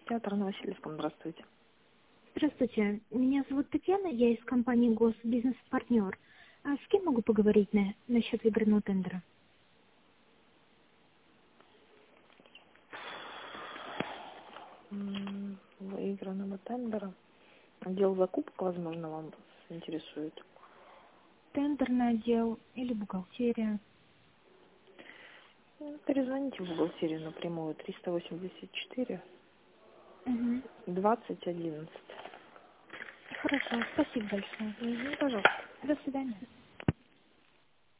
Театр на Васильевском, здравствуйте. Здравствуйте, меня зовут Татьяна, я из компании Госбизнес-партнер. А с кем могу поговорить насчет выбранного тендера? Выигранного тендера. Отдел закупок, возможно, вам интересует. Тендерный отдел или бухгалтерия? Перезвоните в бухгалтерию напрямую 384 Угу. 20 11. Хорошо, спасибо большое. Пожалуйста. До свидания.